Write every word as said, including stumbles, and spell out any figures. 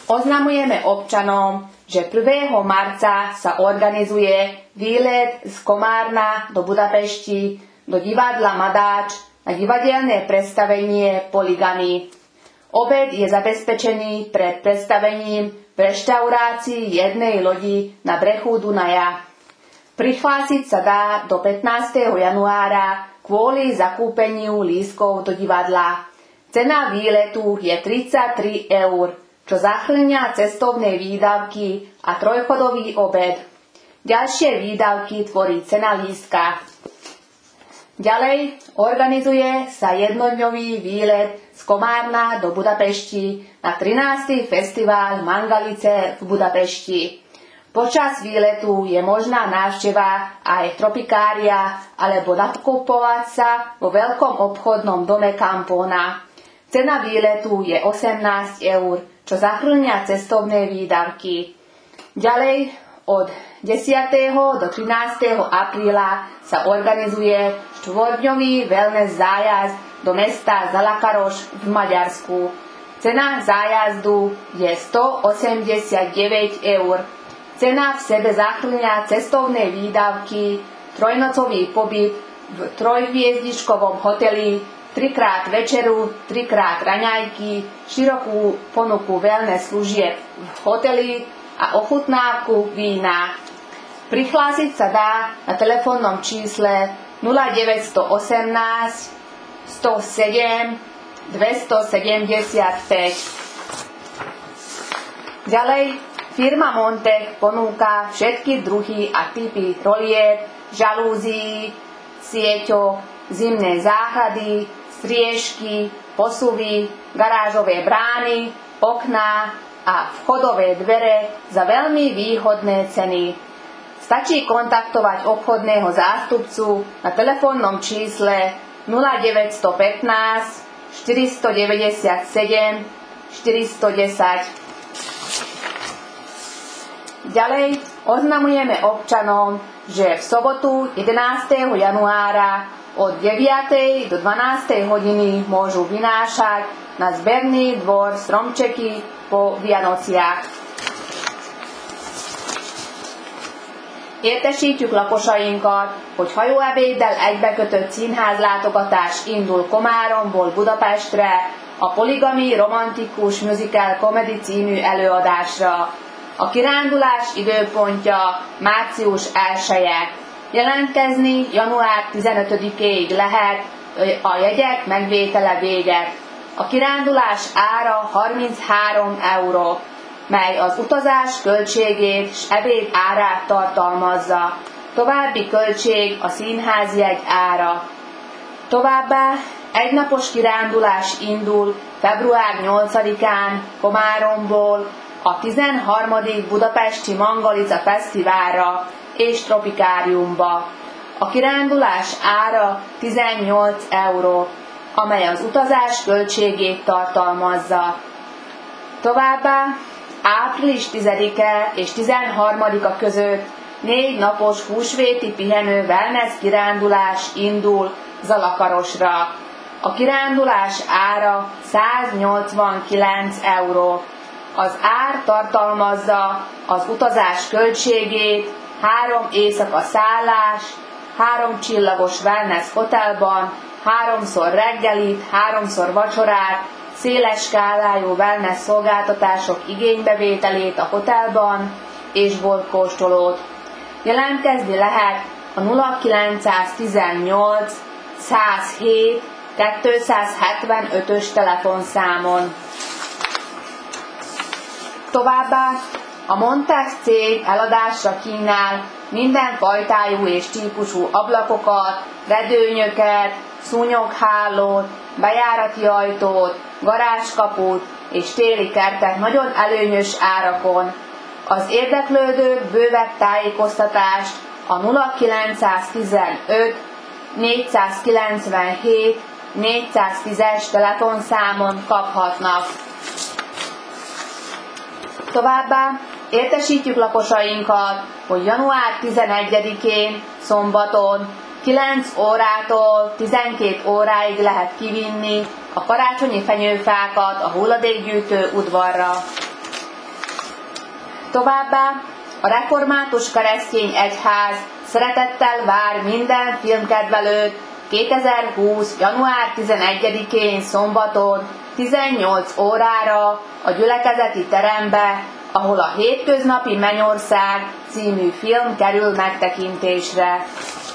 Oznamujeme občanom, že prvého marca sa organizuje výlet z Komárna do Budapešti do divadla Madáč na divadelné predstavenie Polygamy. Obed je zabezpečený pred predstavením v reštaurácii jednej lodi na brehu Dunaja. Prihlásiť sa dá do pätnásteho januára kvôli zakúpeniu lístkov do divadla. Cena výletu je tridsaťtri eur, čo zahŕňa cestovné výdavky a trojchodový obed. Ďalšie výdavky tvorí cena lístka. Ďalej organizuje sa jednodňový výlet z Komárna do Budapešti na trinásty festival Mangalice v Budapešti. Počas výletu je možná návšteva aj tropikária alebo nakupovať sa vo veľkom obchodnom dome Campona. Cena výletu je osemnásť eur, čo zahŕňa cestovné výdavky. Ďalej od desiateho do trinásteho apríla sa organizuje štvordňový wellness zájazd do mesta Zalakaroš v Maďarsku. Cena zájazdu je stoosemdesiatdeväť eur. Cena v sebe zahŕňa cestovné výdavky, trojnocový pobyt v trojhviezdičkovom hoteli, trikrát večeru, trikrát raňajky, širokú ponuku wellness služieb v hoteli a ochutnávku vína. Prihlásiť sa dá na telefónnom čísle nula deväť jedna osem, sto sedem, dvestosedemdesiatpäť. Ďalej, firma Montech ponúka všetky druhy a typy rolieb, žalúzií, sieťok, zimné záchody, striežky, posuvy, garážové brány, okná a vchodové dvere za veľmi výhodné ceny. Stačí kontaktovať obchodného zástupcu na telefónnom čísle nula deväť jedna päť, štyristodeväťdesiatsedem, štyristodesať. Ďalej oznamujeme občanom, že v sobotu jedenásteho januára od deviatej do dvanástej hodiny môžu vynášať na zberný dvor stromčeky po Vianociach. Értesítjük lakosainkat, hogy hajóebéddel egybekötött színházlátogatás indul Komáromból Budapestre a Polygamy romantikus musical comedy című előadásra. A kirándulás időpontja március elseje. Jelentkezni január tizenötödikéig lehet, a jegyek megvétele véget. A kirándulás ára harminchárom euró, mely az utazás költségét s ebéd árát tartalmazza. További költség a színházjegy ára. Továbbá egynapos kirándulás indul február nyolcadikán Komáromból a tizenharmadik budapesti Mangalica Fesztiválra és Tropikáriumba. A kirándulás ára tizennyolc euró, amely az utazás költségét tartalmazza. Továbbá április tizedike és tizenharmadika között négy napos húsvéti pihenő wellness kirándulás indul Zalakarosra. A kirándulás ára száznyolcvankilenc euró. Az ár tartalmazza az utazás költségét, három éjszaka szállás, három csillagos wellness hotelban, háromszor reggelit, háromszor vacsorát, széles skálájú wellness szolgáltatások igénybevételét a hotelban és borkóstolót. Jelentkezni lehet a nulla kilencszáztizennyolc százhét kétszázhetvenötös telefonszámon. Továbbá a Montech cég eladásra kínál minden fajtájú és típusú ablakokat, redőnyöket, szúnyoghálót, bejárati ajtót, garázskaput és téli kertet nagyon előnyös árakon. Az érdeklődők bővebb tájékoztatást a nulla kilencszáztizenöt négyszázkilencvenhét négyszáztízes telefonszámon kaphatnak. Továbbá értesítjük lakosainkat, hogy január tizenegyedikén szombaton kilenc órától tizenkét óráig lehet kivinni a karácsonyi fenyőfákat a hulladékgyűjtő udvarra. Továbbá a Református Keresztény Egyház szeretettel vár minden filmkedvelőt kétezer-húsz. január tizenegyedikén szombaton tizennyolc órára a gyülekezeti terembe, ahol a Hétköznapi Mennyország című film kerül megtekintésre.